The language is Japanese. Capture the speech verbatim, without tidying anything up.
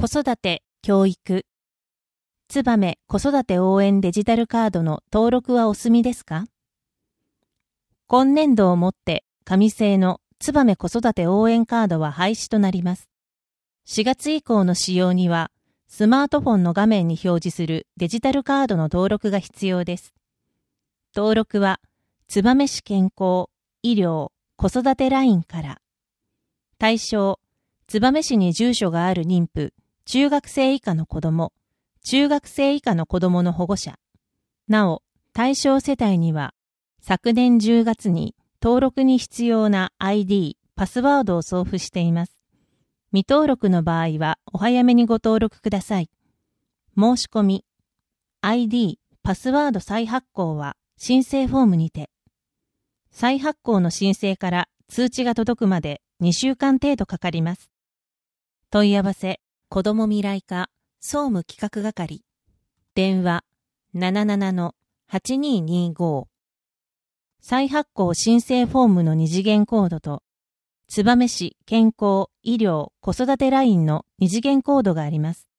子育て、教育。つばめ子育て応援デジタルカードの登録はお済みですか？今年度をもって紙製のつばめ子育て応援カードは廃止となります。しがつ以降の使用には、スマートフォンの画面に表示するデジタルカードの登録が必要です。登録は、燕市健康、医療、子育てラインから。対象、燕市に住所がある妊婦、中学生以下の子供、中学生以下の子供の保護者。なお、対象世帯には、昨年じゅうがつに登録に必要な アイディー、パスワードを送付しています。未登録の場合はお早めにご登録ください。申し込み、アイディー、パスワード再発行は申請フォームにて。再発行の申請から通知が届くまでにしゅうかん程度かかります。問い合わせ、子ども未来課総務企画係。電話 ななななのはちにーにーご。再発行申請フォームの二次元コードと、燕市健康医療子育てラインの二次元コードがあります。